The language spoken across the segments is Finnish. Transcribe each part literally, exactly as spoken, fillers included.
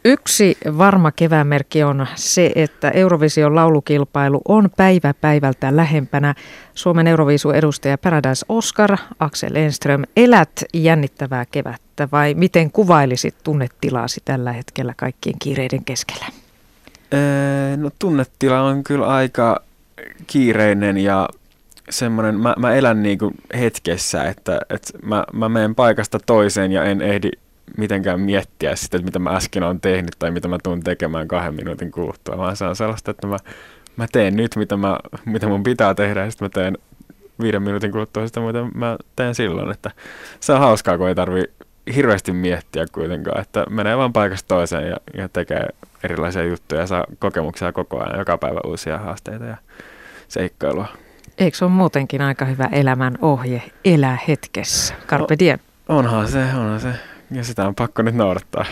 Yksi varma keväänmerkki on se, että Eurovision laulukilpailu on päivä päivältä lähempänä. Suomen Euroviisun edustaja Paradise Oscar, Axel Enström, elät jännittävää kevättä vai miten kuvailisit tunnetilaasi tällä hetkellä kaikkien kiireiden keskellä? Öö, no tunnetila on kyllä aika kiireinen ja semmoinen, mä, mä elän niinku hetkessä, että, että mä, mä menen paikasta toiseen ja en ehdi mitenkään miettiä sitä, että mitä mä äsken olen tehnyt tai mitä mä tuun tekemään kahden minuutin kuluttua, vaan se on sellaista, että mä, mä teen nyt, mitä, mä, mitä mun pitää tehdä ja sitten mä teen viiden minuutin kuluttua sitä, mitä mä teen silloin. Että se on hauskaa, kun ei tarvi hirveästi miettiä kuitenkaan, että menee vaan paikasta toiseen ja, ja tekee erilaisia juttuja ja saa kokemuksia koko ajan, joka päivä uusia haasteita ja seikkailua. Eikö se ole muutenkin aika hyvä elämän ohje, elää hetkessä? Carpe diem. Onhan se, onhan se. Ja sitä on pakko nyt noudattaa.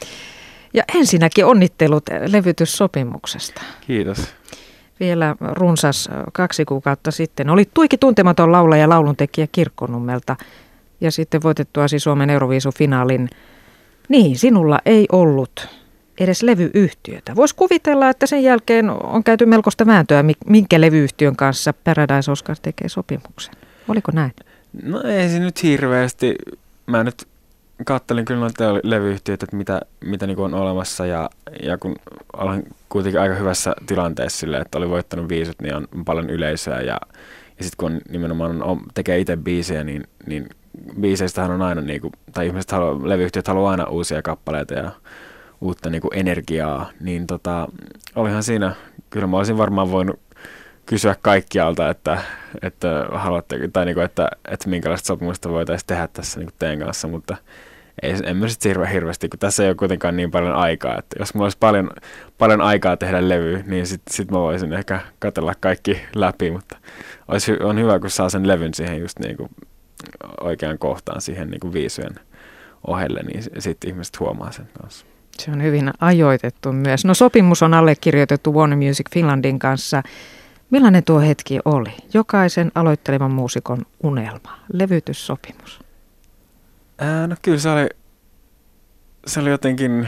Ja ensinnäkin onnittelut levytyssopimuksesta. Kiitos. Vielä runsas kaksi kuukautta sitten oli tuiki tuntematon laulaja ja lauluntekijä Kirkkonummelta. Ja sitten voitettuasi Suomen Euroviisu-finaalin. Niin, sinulla ei ollut edes levyyhtiötä. Voisi kuvitella, että sen jälkeen on käyty melkoista vääntöä, minkä levyyhtiön kanssa Paradise Oscar tekee sopimuksen. Oliko näin? No ei se nyt hirveästi. Mä nyt kattelin kyllä noita levyyhtiöitä, että mitä, mitä niinku on olemassa ja, ja kun olen kuitenkin aika hyvässä tilanteessa silleen, että oli voittanut viisut, niin on paljon yleisöä ja, ja sitten kun nimenomaan on, tekee itse biisejä, niin, niin biiseistähän on aina, niinku, tai ihmiset haluaa, levyyhtiöt haluaa aina uusia kappaleita ja uutta niinku energiaa, niin tota, olihan siinä, kyllä mä olisin varmaan voinut kysyä kaikkialta, että, että haluatte, tai niinku, että, että minkälaista sopimusta voitaisiin tehdä tässä niinku teidän kanssa, mutta ei, en mä sitten hirve, hirveästi, kun tässä ei ole kuitenkaan niin paljon aikaa, että jos mulla olisi paljon, paljon aikaa tehdä levy, niin sitten sit mä voisin ehkä katsella kaikki läpi, mutta olisi, on hyvä, kun saa sen levyn siihen just niinku oikeaan kohtaan siihen niinku viisujen ohelle, niin sitten ihmiset huomaa sen kanssa. Se on hyvin ajoitettu myös. No sopimus on allekirjoitettu Warner Music Finlandin kanssa. Millainen tuo hetki oli? Jokaisen aloittelevan muusikon unelma, levytyssopimus. Ää, no kyllä se oli, se oli jotenkin,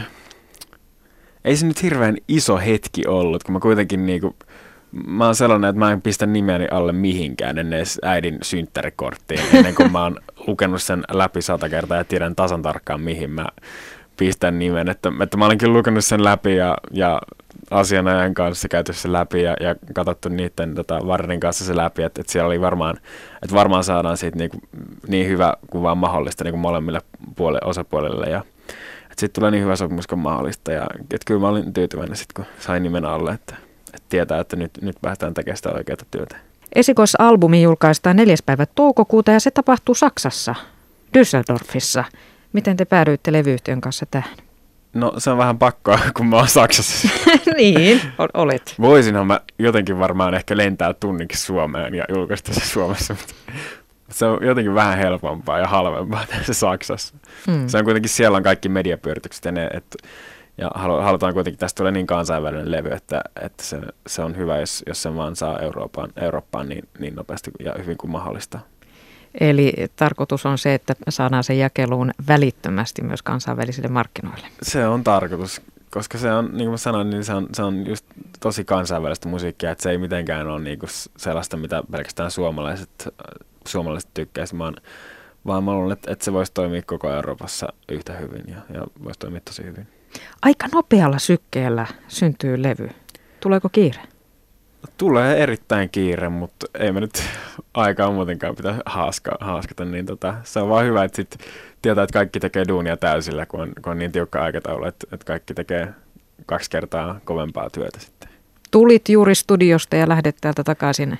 ei se nyt hirveän iso hetki ollut, kun mä kuitenkin niinku, mä oon sellainen, että mä en pistä nimeäni alle mihinkään ennen edes äidin synttärikorttiin, ennen kuin mä oon lukenut sen läpi sata kertaa ja tiedän tasan tarkkaan mihin mä pistän nimen, että, että mä olen kyllä lukenut sen läpi ja, ja asianajan kanssa käyty se läpi ja, ja katsottu niiden tota, Warnerin kanssa se läpi, että, että siellä oli varmaan, että varmaan saadaan siitä niin, niin hyvä kuin vaan mahdollista niin kuin molemmille puolelle, osapuolelle ja että sitten tulee niin hyvä sopimus kuin mahdollista ja että kyllä mä olin tyytyväinen sitten kun sain nimen alle, että, että tietää, että nyt, nyt päästään tekemään sitä oikeaa työtä. Esikoisalbumi julkaistaan neljäs päivä toukokuuta ja se tapahtuu Saksassa, Düsseldorfissa. Miten te päädyitte levyyhtiön kanssa tähän? No se on vähän pakkoa, kun mä oon Saksassa. Niin, olet. Voisinhan mä jotenkin varmaan ehkä lentää tunninkin Suomeen ja julkaista se Suomessa, mutta se on jotenkin vähän helpompaa ja halvempaa tässä Saksassa. Hmm. Se on kuitenkin, siellä on kaikki mediapyöritykset ja, ne, et, ja halutaan kuitenkin, tästä tulee niin kansainvälinen levy, että, että se, se on hyvä, jos, jos se vaan saa Eurooppaan, Eurooppaan niin, niin nopeasti ja hyvin kuin mahdollista. Eli tarkoitus on se, että saadaan sen jakeluun välittömästi myös kansainvälisille markkinoille. Se on tarkoitus, koska se on, niin kuin mä sanoin, niin se on, se on just tosi kansainvälistä musiikkia, että se ei mitenkään ole niin kuin sellaista, mitä pelkästään suomalaiset, suomalaiset tykkäisivät, vaan, vaan mä luulen, että, että se voisi toimia koko Euroopassa yhtä hyvin ja, ja voisi toimia tosi hyvin. Aika nopealla sykkeellä syntyy levy. Tuleeko kiire? Tulee erittäin kiire, mutta ei me nyt aikaa muutenkaan pitää haaska, haaskata, niin tota, se on vaan hyvä, että sit tietää, että kaikki tekee duunia täysillä, kun on, kun on niin tiukka aikataulu, että, että kaikki tekee kaksi kertaa kovempaa työtä sitten. Tulit juuri studiosta ja lähdet täältä takaisin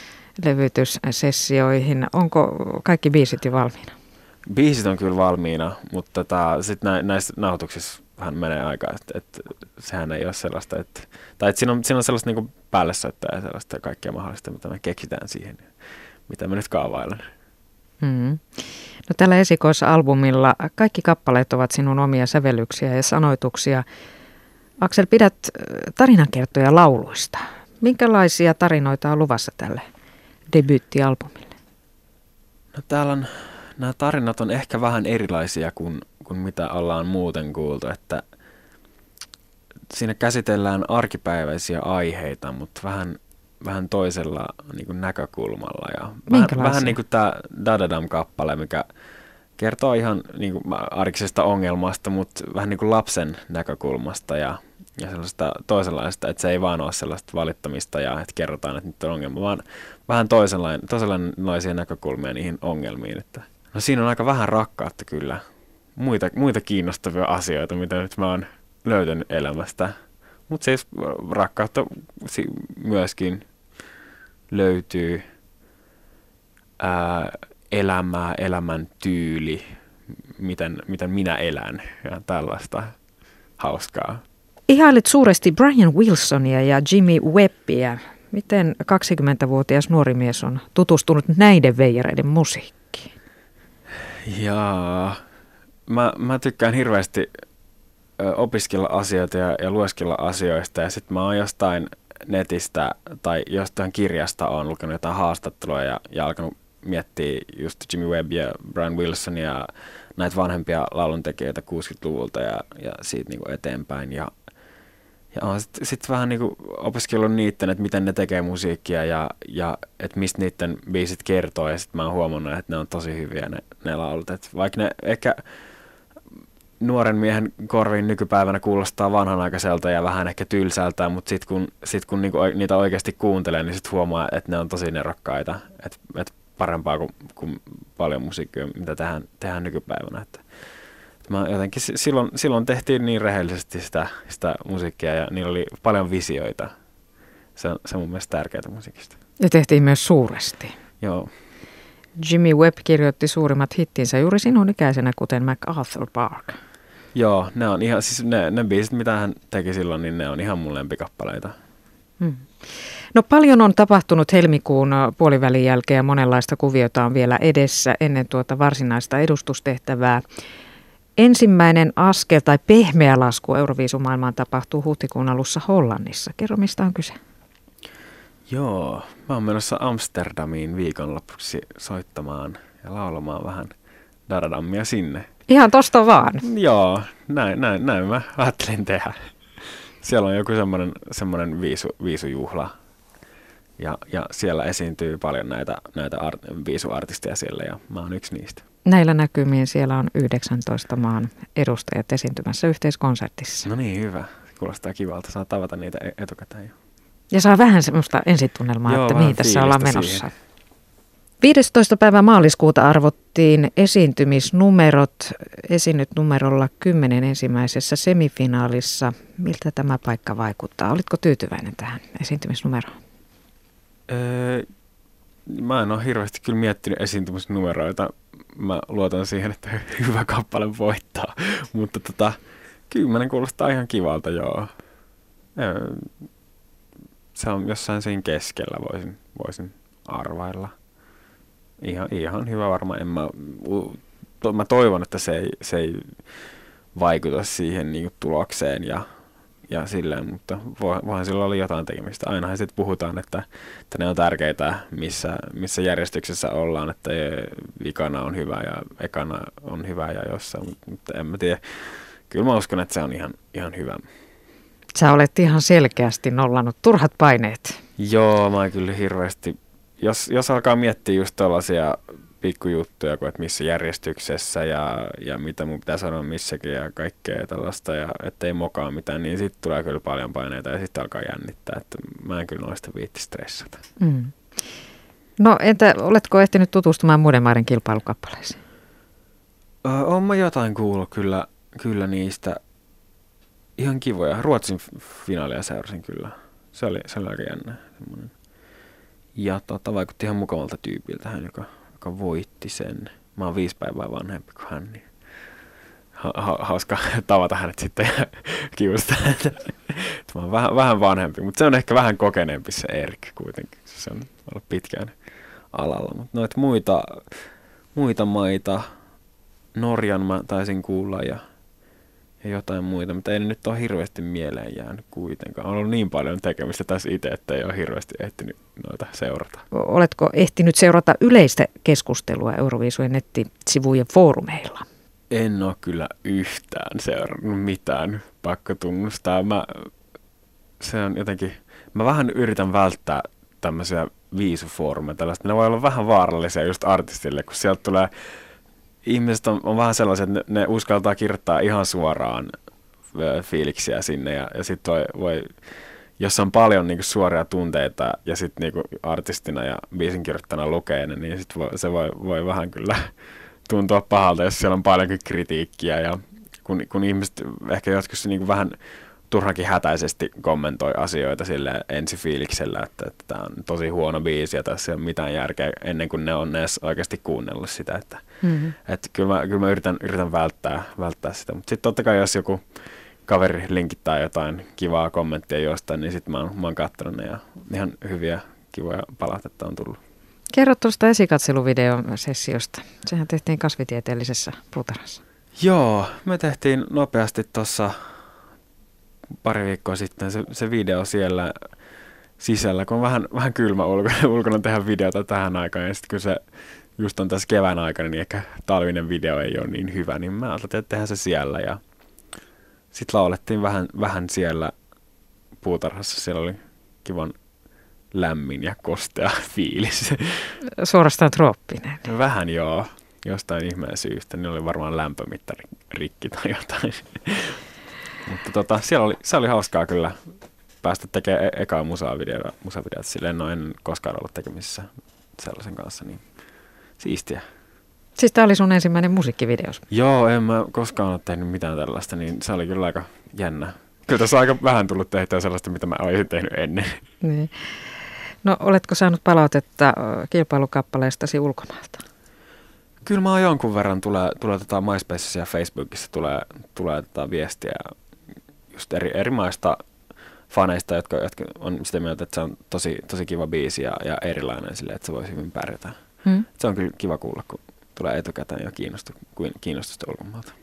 levytyssessioihin. Onko kaikki biisit jo valmiina? Biisit on kyllä valmiina, mutta tota, sitten nä, näissä nauhoituksissa vähän menee aikaa, että, että sehän ei ole sellaista, että, tai että siinä on, siinä on sellaista niin kuin päälle soittaa ja sellaista kaikkea mahdollista, mitä me keksitään siihen, mitä me nyt kaavailen. Mm-hmm. No tällä esikoisalbumilla kaikki kappaleet ovat sinun omia sävellyksiä ja sanoituksia. Aksel, pidät tarinankertoja lauluista. Minkälaisia tarinoita on luvassa tälle debyyttialbumille? No täällä on, nämä tarinat on ehkä vähän erilaisia kuin, kuin mitä ollaan muuten kuultu, että siinä käsitellään arkipäiväisiä aiheita, mutta vähän, vähän toisella niin kuin näkökulmalla. Ja vähän, vähän niin kuin tämä Dadadam-kappale, mikä kertoo ihan niin kuin arkisesta ongelmasta, mutta vähän niin kuin lapsen näkökulmasta ja, ja sellaista toisenlaista, että se ei vaan ole sellaista valittamista ja että kerrotaan, että nyt on ongelma, vaan vähän toisenlainen, toisenlaisia näkökulmia niihin ongelmiin. Että no siinä on aika vähän rakkautta kyllä. Muita, muita kiinnostavia asioita, mitä nyt mä oon löytänyt elämästä. Mutta siis rakkautta myöskin löytyy, ää, elämää, elämän tyyli, miten, miten minä elän ja tällaista hauskaa. Ihailit suuresti Brian Wilsonia ja Jimmy Webbia. Miten kaksikymmentävuotias nuori mies on tutustunut näiden veijareiden musiikkiin? Jaa, mä, mä tykkään hirveästi opiskella asioita ja, ja lueskella asioista ja sitten mä oon jostain netistä tai jostain kirjasta oon lukenut jotain haastattelua ja, ja alkanut miettiä just Jimmy Webb ja Brian Wilson ja näitä vanhempia lauluntekijöitä kuusikymmentäluvulta ja, ja siitä niinku eteenpäin ja, ja oon sitten sit vähän niinku opiskellut niitten, että miten ne tekee musiikkia ja, ja että mistä niiden biisit kertoo ja sitten mä oon huomannut, että ne on tosi hyviä ne, ne laulut, et vaikka ne ehkä nuoren miehen korviin nykypäivänä kuulostaa vanhanaikaiselta ja vähän ehkä tylsältä, mutta sitten kun, sit kun niinku niitä oikeasti kuuntelee, niin sitten huomaa, että ne on tosi nerokkaita. Että et parempaa kuin, kuin paljon musiikkia, mitä tehdään, tehdään nykypäivänä. Että, että mä jotenkin silloin, silloin tehtiin niin rehellisesti sitä, sitä musiikkia ja niillä oli paljon visioita. Se on, se on mun mielestä tärkeää musiikista. Ja tehtiin myös suuresti. Joo. Jimmy Webb kirjoitti suurimmat hittinsä juuri sinun ikäisenä, kuten MacArthur Park. Joo, ne on ihan, siis ne, ne biisit, mitä hän teki silloin, niin ne on ihan mun lempikappaleita. Hmm. No paljon on tapahtunut helmikuun puolivälin jälkeen ja monenlaista kuviota on vielä edessä ennen tuota varsinaista edustustehtävää. Ensimmäinen askel tai pehmeä lasku Euroviisumaailmaan tapahtuu huhtikuun alussa Hollannissa. Kerro, mistä on kyse? Joo, mä oon menossa Amsterdamiin viikonlopuksi soittamaan ja laulamaan vähän Dadadammia sinne. Ihan tosta vaan? Joo, näin, näin, näin mä ajattelin tehdä. Siellä on joku semmoinen, semmoinen viisu, viisujuhla ja, ja siellä esiintyy paljon näitä, näitä art, viisuartisteja siellä ja mä oon yksi niistä. Näillä näkymiin siellä on yhdeksäntoista maan edustajat esiintymässä yhteiskonsertissa. No niin, hyvä. Kuulostaa kivalta. Saa tavata niitä etukäteen jo. Ja saa vähän semmoista ensitunnelmaa, Joo, että mihin tässä ollaan menossa. Siihen. viidestoista päivä maaliskuuta arvottiin esiintymisnumerot. Esiinnyt numerolla kymmenen ensimmäisessä semifinaalissa. Miltä tämä paikka vaikuttaa? Olitko tyytyväinen tähän esiintymisnumeroon? Öö, mä en ole hirveästi kyllä miettinyt esiintymisnumeroita. Mä luotan siihen, että hyvä kappale voittaa. Mutta tota, kymmenen kuulostaa ihan kivalta, joo. Öö, se on jossain siinä keskellä, voisin, voisin arvailla. Ihan, ihan hyvä varmaan. En mä, to, mä toivon, että se ei, se ei vaikuta siihen niin kuin tulokseen ja, ja silleen, mutta voihan sillä olla jotain tekemistä. Ainahan sitten puhutaan, että, että ne on tärkeitä, missä, missä järjestyksessä ollaan, että vikana on hyvä ja ekana on hyvä ja jossain, mutta en mä tiedä. Kyllä mä uskon, että se on ihan, ihan hyvä. Sä olet ihan selkeästi nollannut turhat paineet. Joo, mä kyllä hirveästi. Jos, jos alkaa miettiä just tällaisia pikkujuttuja, kuin että missä järjestyksessä ja, ja mitä mun pitää sanoa missäkin ja kaikkea tällaista, ja ettei mokaa mitään, niin sitten tulee kyllä paljon paineita ja sitten alkaa jännittää, että mä en kyllä noista viitti stressata. Mm. No entä oletko ehtinyt tutustumaan muiden maiden kilpailukappaleisiin? Öö, oon mä jotain kuullut kyllä, kyllä niistä. Ihan kivoja. Ruotsin finaalia seurasin kyllä. Se oli, se oli aika jännä. Semmoinen. Ja tota, vaikutti ihan mukavalta tyypiltä hän, joka, joka voitti sen. Mä oon viisi päivää vanhempi kuin hän, niin ha- ha- hauska tavata hänet sitten ja kiusata häntä. Mä oon vähän, vähän vanhempi, mutta se on ehkä vähän kokeneempi se Erik kuitenkin. Se on ollut pitkään alalla. Mutta noita muita, muita maita, Norjan mä taisin kuulla ja ja jotain muita, mutta ei nyt ole hirveästi mieleen jäänyt kuitenkaan. On ollut niin paljon tekemistä tässä itse, että ei ole hirveästi ehtinyt noita seurata. Oletko ehtinyt seurata yleistä keskustelua Euroviisujen nettisivujen foorumeilla? En ole kyllä yhtään seurannut mitään, pakko tunnustaa. Mä, se on jotenkin, mä vähän yritän välttää tämmöisiä viisufoorumeja, tällaista. Ne voi olla vähän vaarallisia just artistille, kun sieltä tulee, ihmiset on, on vähän sellaisia, että ne, ne uskaltaa kirjoittaa ihan suoraan fiiliksiä sinne ja, ja sitten voi, voi, jos on paljon niinku suoria tunteita ja sitten niinku artistina ja biisinkirjoittajana lukee ne, niin sit voi, se voi, voi vähän kyllä tuntua pahalta, jos siellä on paljonkin kritiikkiä ja kun, kun ihmiset ehkä joskus niinku vähän turhankin hätäisesti kommentoi asioita sille ensifiiliksellä, että tämä on tosi huono biisi ja tässä ei ole mitään järkeä ennen kuin ne on edes oikeasti kuunnellut sitä. Että, mm-hmm. että kyllä mä, kyllä mä yritän, yritän välttää, välttää sitä, mutta sitten totta kai jos joku kaveri linkittää jotain kivaa kommenttia jostain, niin sitten mä oon, mä oon katsonut ne ja ihan hyviä kivoja palautetta on tullut. Kerro tuosta esikatseluvideon sessiosta. Sehän tehtiin kasvitieteellisessä puutarhassa. Joo, me tehtiin nopeasti tuossa pari viikkoa sitten se, se video siellä sisällä, kun on vähän, vähän kylmä ulkona, ulkona tehdä videota tähän aikaan. Ja sitten kun se just on tässä kevään aikana, niin ehkä talvinen video ei ole niin hyvä, niin mä ajattelin, että tehdään se siellä. Ja sitten laulettiin vähän, vähän siellä puutarhassa. Siellä oli kivan lämmin ja kostea fiilis. Suorastaan trooppinen. Vähän joo. Jostain ihmeen syystä. Niin oli varmaan lämpömittari rikki tai jotain. Mutta tota, siellä oli, se oli hauskaa kyllä päästä tekemään e- ekaa musavideota. musavideota. Silleen no en koskaan ollut tekemisissä sellaisen kanssa, niin siistiä. Siis tämä oli sun ensimmäinen musiikkivideos? Joo, en mä koskaan ole tehnyt mitään tällaista, niin se oli kyllä aika jännä. Kyllä tässä on aika vähän tullut tehtyä sellaista, mitä mä olisin tehnyt ennen. Niin. No oletko saanut palautetta kilpailukappaleestasi ulkomailta? Kyllä mä oon jonkun verran, tulee, tulee tota MySpacessa ja Facebookissa tulee, tulee tota viestiä just eri, eri maista faneista, jotka, jotka on sitä mieltä, että se on tosi, tosi kiva biisi ja, ja erilainen silleen, että se voisi hyvin pärjätä. Hmm. Se on kyllä kiva kuulla, kun tulee etukäteen jo kiinnostu, kiinnostusta ulkomaalta.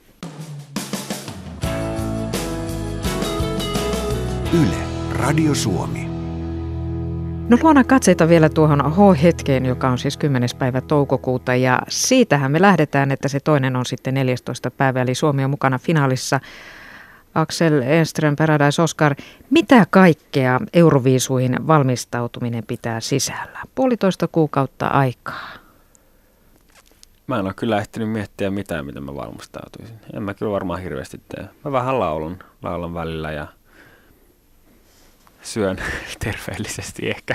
Yle, Radio Suomi. No luodaan katseita vielä tuohon H-hetkeen, joka on siis kymmenes päivä toukokuuta ja siitähän me lähdetään, että se toinen on sitten neljästoista päivä, eli Suomi on mukana finaalissa. Axel Enström, Paradise Oscar, mitä kaikkea Euroviisuihin valmistautuminen pitää sisällä? Puolitoista kuukautta aikaa. Mä en ole kyllä ehtinyt miettiä mitään, mitä mä valmistautuisin. En mä kyllä varmaan hirveästi tee. Mä vähän laulun, laulan välillä ja syön terveellisesti ehkä.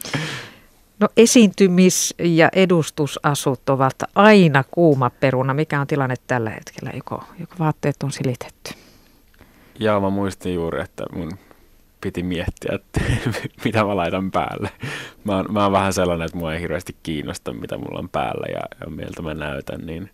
No esiintymis- ja edustusasut ovat aina kuuma peruna. Mikä on tilanne tällä hetkellä? Joko, joko vaatteet on silitetty? Joo, mä muistin juuri, että mun piti miettiä, että mitä mä laitan päälle. Mä oon, mä oon vähän sellainen, että mua ei hirveästi kiinnosta, mitä mulla on päällä ja, ja miltä mä näytän. Niin,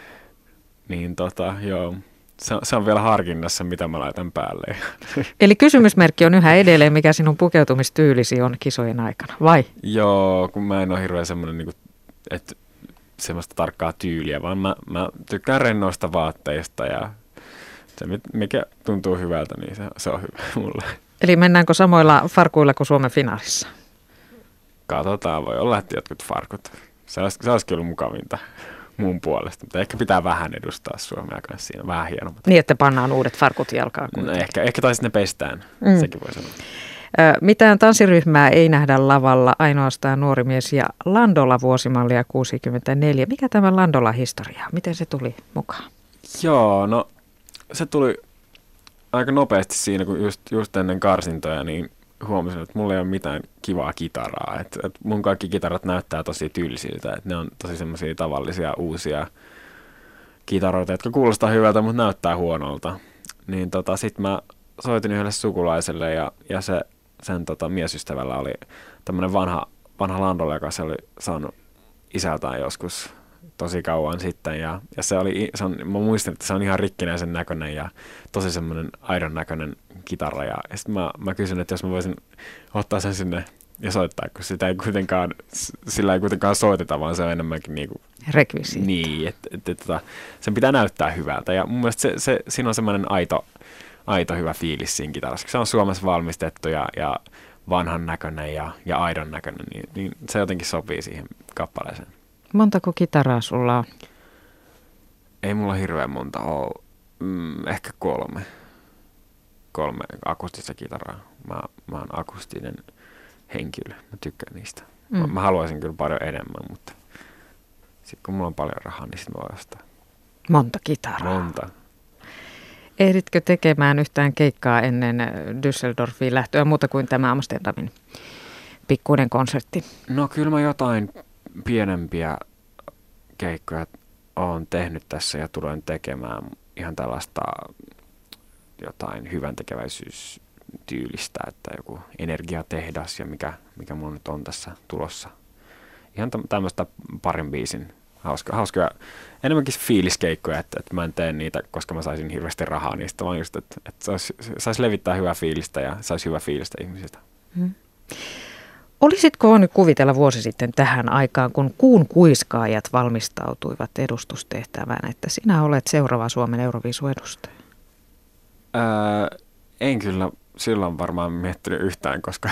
niin tota, joo. Se on, se on vielä harkinnassa, mitä mä laitan päälle. Eli kysymysmerkki on yhä edelleen, mikä sinun pukeutumistyylisi on kisojen aikana, vai? Joo, kun mä en ole hirveän semmoinen, niin kuin, että semmoista tarkkaa tyyliä, vaan mä, mä tykkään rennoista vaatteista ja se, mikä tuntuu hyvältä, niin se, se on hyvä mulle. Eli mennäänkö samoilla farkuilla kuin Suomen finaalissa? Katsotaan, voi olla, että jotkut farkut. Se olisi, se olisi kyllä mukavinta mun puolesta, mutta ehkä pitää vähän edustaa Suomea kanssa siinä, vähän hienommat. Niin, että pannaan uudet farkut jalkaan. No, ehkä, ehkä tai sitten ne pestään, mm. sekin voi sanoa. Ö, mitään tanssiryhmää ei nähdä lavalla, ainoastaan nuori mies ja Landola vuosimallia kuusikymmentäneljä. Mikä tämä Landola-historia? Miten se tuli mukaan? Joo, no se tuli aika nopeasti siinä, kun just, just ennen karsintoja, niin huomasin, että mulla ei ole mitään kivaa kitaraa. Et, et mun kaikki kitarat näyttää tosi tylsiltä, että ne on tosi semmoisia tavallisia uusia kitaroita, jotka kuulostaa hyvältä, mutta näyttää huonolta. Niin tota, sit mä soitin yhdelle sukulaiselle ja, ja se, sen tota, miesystävällä oli tämmönen vanha, vanha Landola, joka se oli saanut isältään joskus tosi kauan sitten ja, ja se oli, se on, mä muistin, että se on ihan rikkinäisen näköinen ja tosi semmoinen aidon näköinen kitara ja, ja sitten mä, mä kysyin, että jos mä voisin ottaa sen sinne ja soittaa, kun sitä ei kuitenkaan, sillä ei kuitenkaan soiteta, vaan se on enemmänkin niinku rekvisiitti. Niin, että et, et, et, sen pitää näyttää hyvältä ja mun mielestä se, se, siinä on semmoinen aito, aito hyvä fiilis siinä kitarassa, se on Suomessa valmistettu ja, ja vanhan näköinen ja, ja aidon näköinen, niin, niin se jotenkin sopii siihen kappaleeseen. Montako kitaraa sulla on? Ei mulla hirveän monta ole. Mm, ehkä kolme. Kolme akustista kitaraa. Mä, mä oon akustinen henkilö. Mä tykkään niistä. Mm. Mä, mä haluaisin kyllä paljon enemmän, mutta sitten kun mulla on paljon rahaa, niin sit voi ostaa. Monta kitaraa. Monta. Ehditkö tekemään yhtään keikkaa ennen Düsseldorfiin lähtöä muuta kuin tämä Amsterdamin pikkuinen konsertti? No kyllä mä jotain pienempiä keikkoja oon tehnyt tässä ja tulen tekemään ihan tällaista jotain hyväntekeväisyystyylistä, että joku energiatehdas ja mikä, mikä mulla nyt on tässä tulossa. Ihan tämmöistä parin biisin hauska, hauskoja, enemmänkin fiiliskeikkoja, että, että mä en tee niitä, koska mä saisin hirveästi rahaa niistä, vaan just, että, että sais, sais levittää hyvää fiilistä ja saisi hyvää fiilistä ihmisistä. Hmm. Olisitko voinut kuvitella vuosi sitten tähän aikaan, kun Kuun kuiskaajat valmistautuivat edustustehtävään, että sinä olet seuraava Suomen Euroviisu-edustaja? Öö, en kyllä silloin varmaan miettinyt yhtään, koska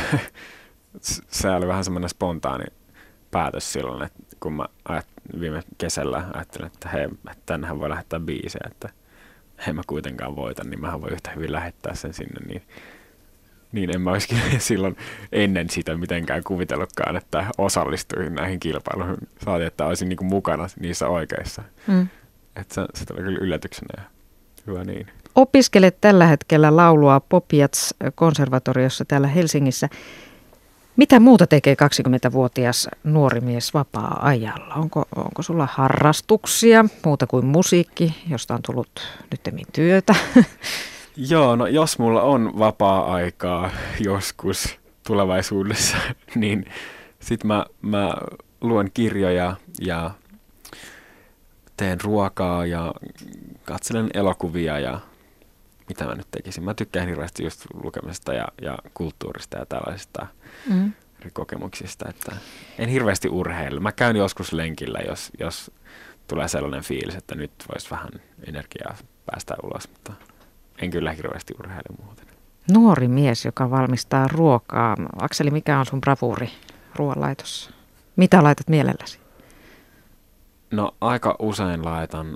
se oli vähän semmoinen spontaani päätös silloin, että kun mä viime kesällä ajattelin, että hei, että tännehän voi lähettää biisejä, että hei mä kuitenkaan voitan, niin mähän voi yhtä hyvin lähettää sen sinne, niin, niin en mä olisikin silloin ennen sitä mitenkään kuvitellutkaan, että osallistuisin näihin kilpailuihin. Saatiin, että olisin niin kuin mukana niissä oikeissa. Mm. Että se, se tuli kyllä yllätyksenä ja hyvä niin. Opiskelet tällä hetkellä laulua Popiats-konservatoriossa täällä Helsingissä. Mitä muuta tekee kaksikymmentävuotias nuori mies vapaa-ajalla? Onko, onko sulla harrastuksia muuta kuin musiikki, josta on tullut nyttemmin työtä? Joo, no jos mulla on vapaa-aikaa joskus tulevaisuudessa, niin sit mä, mä luen kirjoja ja teen ruokaa ja katselen elokuvia ja mitä mä nyt tekisin. Mä tykkään hirveästi just lukemisesta ja, ja kulttuurista ja tällaisista mm. eri kokemuksista. Että en hirveästi urheilla. Mä käyn joskus lenkillä, jos, jos tulee sellainen fiilis, että nyt voisi vähän energiaa päästä ulos, mutta en kyllä hirveästi urheile muuten. Nuori mies, joka valmistaa ruokaa. Akseli, mikä on sun bravuuri ruoanlaitossa? Mitä laitat mielelläsi? No aika usein laitan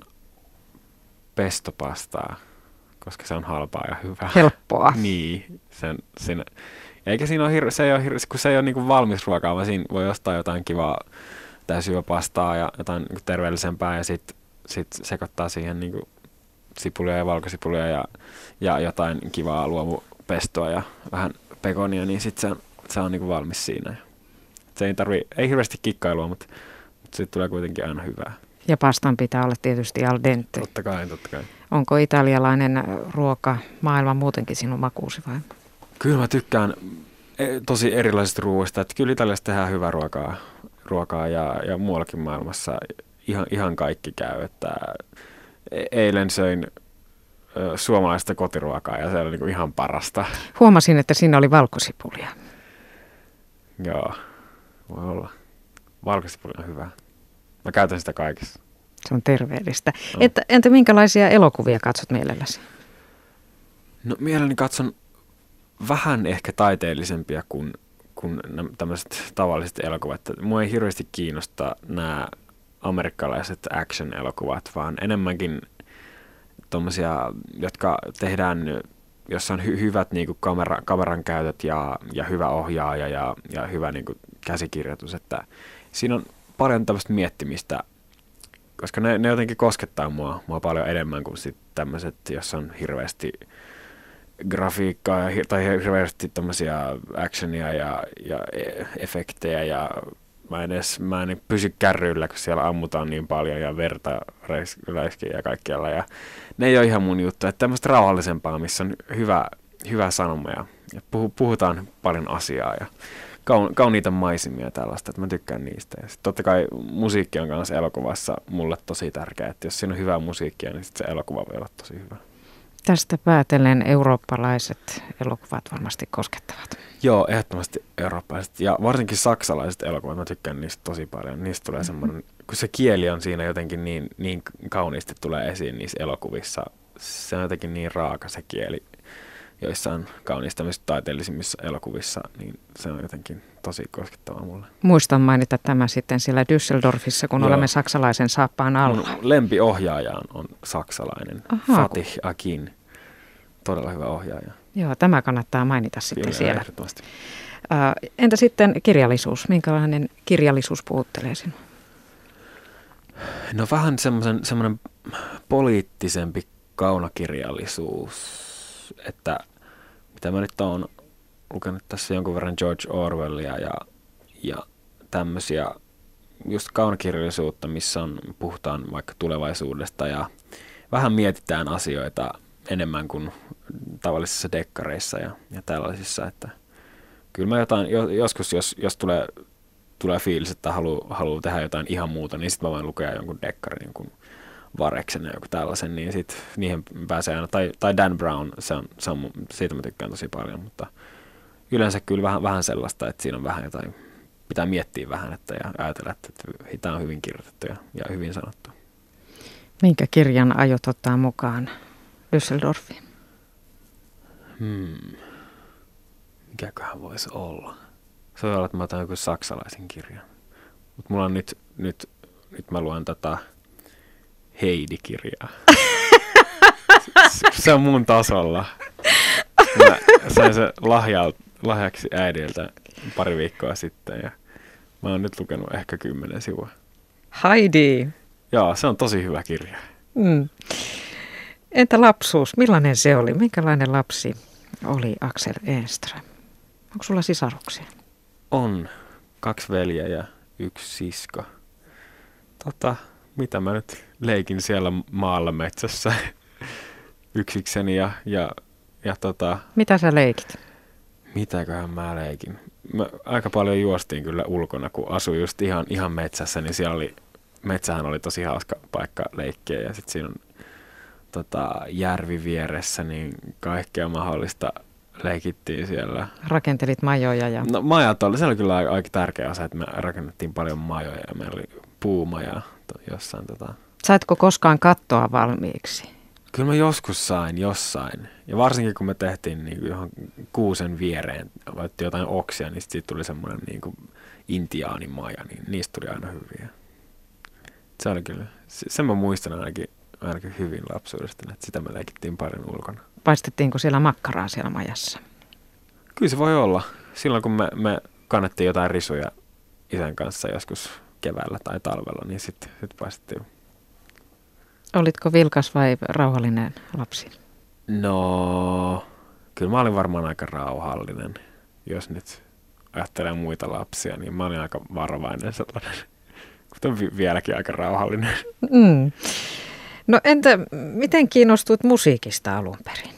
pestopastaa, koska se on halpaa ja hyvää. Helppoa. Niin. Sen, sen, eikä siinä ole hirve, se ei ole hirve, kun se ei ole niinku valmis ruokaa, vaan siinä voi ostaa jotain kivaa täysyöpastaa ja jotain niinku terveellisempää ja sitten sit sekoittaa siihen niinku sipulia ja valkosipulia ja, ja jotain kivaa luomupestoa ja vähän pekonia, niin sitten se on, se on niinku valmis siinä. Se ei tarvii, ei hirveästi kikkailua, mutta, mutta sitten tulee kuitenkin aina hyvää. Ja pastan pitää olla tietysti al dente. Totta kai, totta kai. Onko italialainen ruoka maailma muutenkin sinun makuusi vai? Kyllä mä tykkään tosi erilaisista ruoista. Että kyllä Italiassa tehdään hyvää ruokaa, ruokaa ja, ja muuallakin maailmassa ihan, ihan kaikki käy. Että eilen söin ö, suomalaista kotiruokaa ja se oli niinku ihan parasta. Huomasin, että siinä oli valkosipulia. Joo, voi olla. Valkosipuli on hyvä. Mä käytän sitä kaikessa. Se on terveellistä. No. Entä, entä minkälaisia elokuvia katsot mielelläsi? No mielelläni katson vähän ehkä taiteellisempia kuin, kuin tämmöiset tavalliset elokuvat. Mua ei hirveästi kiinnosta nämä amerikkalaiset action-elokuvat, vaan enemmänkin tommosia, jotka tehdään, jossa on hy- hyvät niinku kamera, kameran käytöt ja, ja hyvä ohjaaja ja, ja hyvä niinku käsikirjoitus. Että siinä on paljon tämmöistä miettimistä, koska ne, ne jotenkin koskettaa mua, mua paljon enemmän kuin sitten tämmöiset, jossa on hirveästi grafiikkaa ja, tai hirveästi tämmöisiä actionia ja, ja efektejä ja mä en edes mä en pysy kärryillä, kun siellä ammutaan niin paljon ja verta räiskii ja kaikkialla ja ne ei ole ihan mun juttu, että tämmöistä rauhallisempaa, missä on hyvä, hyvä sanoma ja, ja puhutaan paljon asiaa ja kauniita maisemia tällaista, että mä tykkään niistä. Ja sit totta kai musiikki on kanssa elokuvassa mulle tosi tärkeä, että jos siinä on hyvää musiikkia, niin sit se elokuva voi olla tosi hyvä. Tästä päätellen eurooppalaiset elokuvat varmasti koskettavat. Joo, ehdottomasti eurooppalaiset ja varsinkin saksalaiset elokuvat, mä tykkään niistä tosi paljon. Niistä tulee mm-hmm. semmoinen, kun se kieli on siinä jotenkin niin, niin kauniisti tulee esiin niissä elokuvissa, se on jotenkin niin raaka se kieli. joissain kauniissa tämmöisissä taiteellisimmissa elokuvissa, niin se on jotenkin tosi koskettavaa mulle. Muistan mainita tämä sitten siellä Düsseldorfissa, kun Joo. olemme saksalaisen saappaan alla. Mun lempiohjaaja on saksalainen, Aha, Fatih kun... Akin. Todella hyvä ohjaaja. Joo, tämä kannattaa mainita sitten Kyllä, siellä. Ehdottomasti. Uh, entä sitten kirjallisuus? Minkälainen kirjallisuus puhuttelee sinua? No vähän semmoisen, semmoinen poliittisempi kaunokirjallisuus, että mitä mä nyt oon lukenut tässä jonkun verran George Orwellia ja, ja tämmöisiä just kaunokirjallisuutta, missä on, puhutaan vaikka tulevaisuudesta ja vähän mietitään asioita enemmän kuin tavallisissa dekkareissa ja, ja tällaisissa, että kyllä mä jotain, joskus jos, jos tulee, tulee fiilis, että haluaa haluu tehdä jotain ihan muuta, niin sitten mä voin lukea jonkun dekkarin, jonkun Vareksen ja joku tällaisen, niin sitten niihin pääsee aina, tai, tai Dan Brown, se on, se on, siitä mä tykkään tosi paljon, mutta yleensä kyllä vähän, vähän sellaista, että siinä on vähän jotain, pitää miettiä vähän että, ja ajatella, että, että tämä on hyvin kirjoitettu ja, ja hyvin sanottu. Minkä kirjan aiot ottaa mukaan Düsseldorfiin? Hmm. Mikäköhän voisi olla? Se voi olla, että mä otan joku saksalaisen kirjan. Mutta mulla on nyt, nyt, nyt mä luen tätä Heidi-kirjaa. Se on mun tasolla. Mä sain se lahja, lahjaksi äidiltä pari viikkoa sitten ja mä oon nyt lukenut ehkä kymmenen sivua. Heidi. Joo, se on tosi hyvä kirja. Mm. Entä lapsuus? Millainen se oli? Minkälainen lapsi oli Axel Enström? Onko sulla sisaruksia? On. Kaksi veljeä ja yksi sisko. Tota, mitä mä nyt leikin siellä maalla metsässä yksikseni ja, ja, ja tota... Mitä sä leikit? Mitäköhän mä leikin? Mä aika paljon juostiin kyllä ulkona, kun asuin just ihan, ihan metsässä, niin siellä oli, metsähän oli tosi hauska paikka leikkiä ja sitten siinä on tota, järvi vieressä, niin kaikkea mahdollista leikittiin siellä. Rakentelit majoja ja... No majat oli, se oli kyllä aika tärkeä asia, että me rakennettiin paljon majoja ja meillä oli puumaja jossain tota... Saitko koskaan kattoa valmiiksi? Kyllä mä joskus sain jossain. Ja varsinkin kun me tehtiin niin johon kuusen viereen laitettiin jotain oksia, niin siitä tuli semmoinen niin kuin intiaanimaja, niin niistä tuli aina hyviä. Se oli kyllä, sen mä muistan ainakin, ainakin hyvin lapsuudesta, että sitä me leikittiin paljon ulkona. Paistettiinko siellä makkaraa siellä majassa? Kyllä se voi olla. Silloin kun me, me kannettiin jotain risuja isän kanssa joskus keväällä tai talvella, niin sitten sit paistettiin. Olitko vilkas vai rauhallinen lapsi? No, kyllä mä olin varmaan aika rauhallinen. Jos nyt ajattelee muita lapsia, niin mä olin aika varovainen sellainen. Mutta on vi- vieläkin aika rauhallinen. Mm. No entä miten kiinnostuit musiikista alun perin?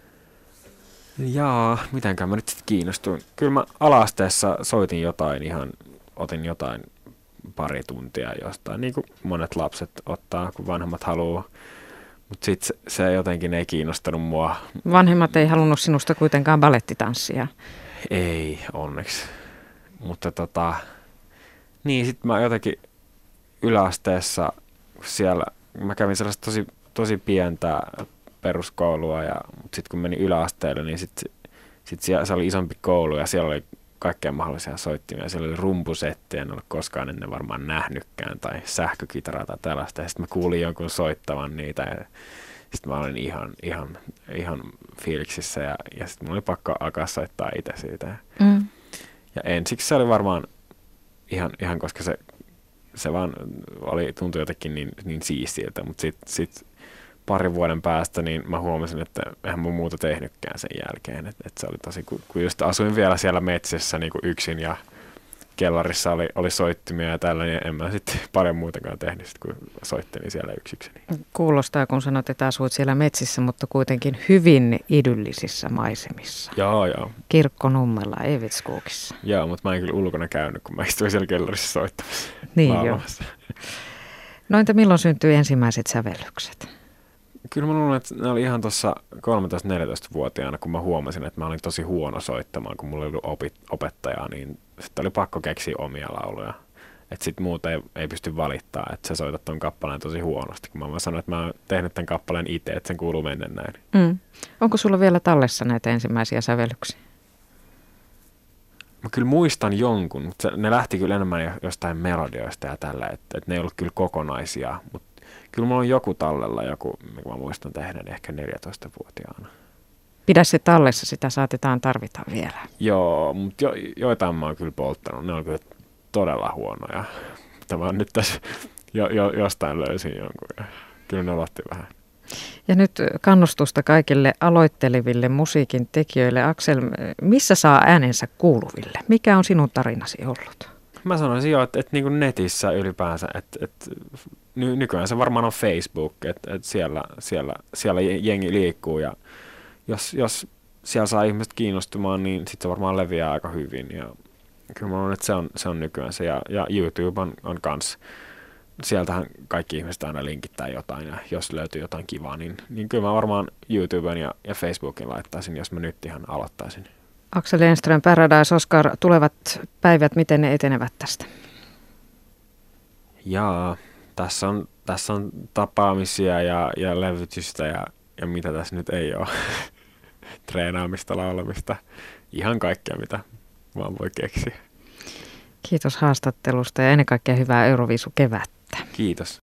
Jaa, mitenkään mä nyt sitten kiinnostuin. Kyllä mä ala-asteessa soitin jotain ihan, otin jotain pari tuntia jostain, niin kuin monet lapset ottaa, kun vanhemmat haluaa. Mutta sitten se, se jotenkin ei kiinnostanut mua. Vanhemmat ei halunnut sinusta kuitenkaan balettitanssia. Ei, onneksi. Mutta tota, niin sitten mä jotenkin yläasteessa, siellä, mä kävin sellaista tosi, tosi pientä peruskoulua, ja sitten kun menin yläasteelle, niin sitten sit siellä, se oli isompi koulu, ja siellä oli kaikkea mahdollisia soittimia. Siellä oli rumpusetti, en ole koskaan ennen varmaan nähnytkään, tai sähkökitaraa tai tällaista. Ja sitten mä kuulin jonkun soittavan niitä, ja sitten mä olin ihan, ihan, ihan fiiliksissä, ja, ja sitten mulla oli pakko alkaa soittaa itse siitä. Mm. Ja ensiksi se oli varmaan ihan, ihan koska se, se vaan oli, tuntui jotenkin niin, niin siistiltä, mutta sitten sit parin vuoden päästä niin mä huomasin, että eihän mun muuta tehnytkään sen jälkeen. Et, et se oli tosi, kun, kun just asuin vielä siellä metsissä niin kuin yksin ja kellarissa oli, oli soittimia ja tällainen, niin en mä sitten paljon muutakaan tehnyt, sit, kun soittelin siellä yksikseni. Kuulostaa, kun sanot, että asuit siellä metsissä, mutta kuitenkin hyvin idyllisissä maisemissa. Joo, joo. Kirkkonummella, Evitskukissa. Joo, mutta mä en kyllä ulkona käynyt, kun mä istuin siellä kellarissa soittamassa. Niin joo. No entä milloin syntyi ensimmäiset sävellykset? Kyllä mä luulen, että ne oli ihan tuossa kolmetoista-neljätoista-vuotiaana, kun mä huomasin, että mä olin tosi huono soittamaan, kun mulla ei ollut opit, opettajaa, niin sitten oli pakko keksiä omia lauluja. että sit muuta ei, ei pysty valittaa, että sä soitat ton kappaleen tosi huonosti, kun mä vaan sanoin, että mä oon tehnyt tämän kappaleen itse, että sen kuuluu mennä näin. Mm. Onko sulla vielä tallessa näitä ensimmäisiä sävellyksiä? Mä kyllä muistan jonkun, mutta ne lähti kyllä enemmän jostain melodioista ja tällä, että, että ne ei ollut kyllä kokonaisia, mutta kyllä mulla on joku tallella, joku, mikä mä muistan tehdä ehkä neljätoistavuotiaana. Pidä se tallessa, sitä saatetaan tarvita vielä. Joo, mutta jo, joitain mä oon kyllä polttanut, ne on kyllä todella huonoja. Mutta mä nyt tässä jo, jo, jostain löysin jonkun ja kyllä ne aloitti vähän. Ja nyt kannustusta kaikille aloitteleville musiikin tekijöille. Aksel, missä saa äänensä kuuluville? Mikä on sinun tarinasi ollut? Mä sanoisin jo, että, että niin kuin netissä ylipäänsä, että, että ny, nykyään se varmaan on Facebook, että, että siellä, siellä, siellä jengi liikkuu ja jos, jos siellä saa ihmiset kiinnostumaan, niin sitten se varmaan leviää aika hyvin ja kyllä mä luulen, että se on, se on nykyään se ja, ja YouTube on, on kans. Sieltähän kaikki ihmiset aina linkittää jotain ja jos löytyy jotain kivaa, niin, niin kyllä mä varmaan YouTuben ja, ja Facebookin laittaisin, jos mä nyt ihan aloittaisin. Aksel Enström, Paradise Oscar, tulevat päivät, miten ne etenevät tästä? Jaa, tässä on, tässä on tapaamisia ja, ja levytystä ja, ja mitä tässä nyt ei ole. Treenaamista, laulamista, ihan kaikkea mitä vaan voi keksiä. Kiitos haastattelusta ja ennen kaikkea hyvää Euroviisu-kevättä. Kiitos.